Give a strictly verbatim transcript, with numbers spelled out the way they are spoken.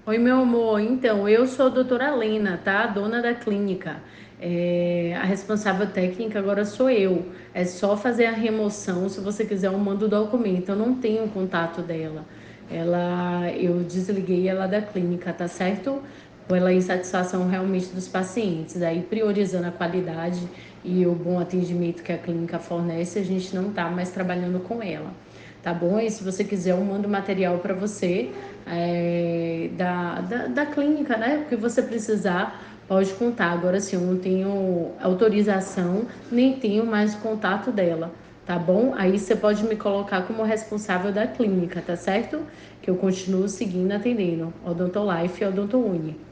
Oi, meu amor. Então, eu sou a doutora Lena, tá? Dona da clínica. É, a responsável técnica agora sou eu. É só fazer a remoção. Se você quiser, eu mando o documento. Eu não tenho o contato dela. Ela, eu desliguei ela da clínica, tá certo? Pela insatisfação realmente dos pacientes. Aí, priorizando a qualidade e o bom atendimento que a clínica fornece, a gente não tá mais trabalhando com ela. Tá bom? E se você quiser, eu mando material para você é, da, da, da clínica, né? O que você precisar, pode contar. Agora sim, eu não tenho autorização, nem tenho mais o contato dela, tá bom? Aí você pode me colocar como responsável da clínica, tá certo? Que eu continuo seguindo atendendo Odontolife e Odontouni.